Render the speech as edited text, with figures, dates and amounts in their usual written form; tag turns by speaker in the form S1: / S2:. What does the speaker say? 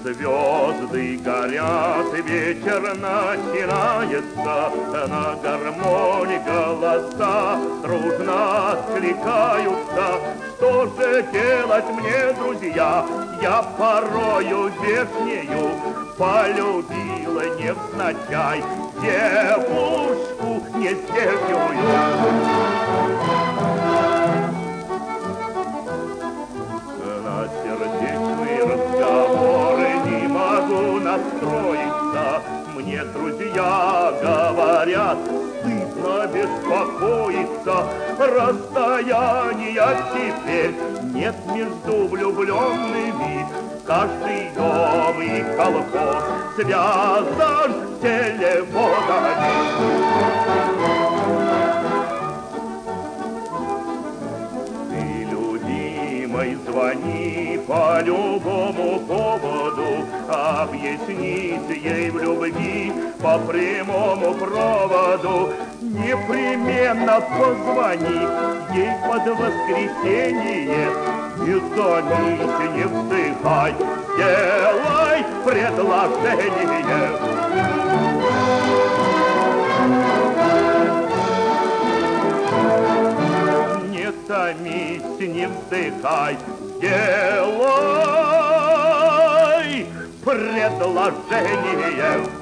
S1: Звезды горят, ветер начинается, на гармоне голоса дружно откликаются. Что же делать мне, друзья? Я порою вешнею полюбила невзначай девушку нездешнюю. На сердечные разговоры не могу настроиться. Мне друзья говорят, стыдно беспокоиться. Расстояния теперь нет между влюбленными. Каждый дом и колхоз связан телефонами. Звони по любому поводу, объяснить ей в любви по прямому проводу. Непременно позвони ей под воскресенье, не томись, не вздыхай, делай предложение. Не томись, не вздыхай, делай предложение.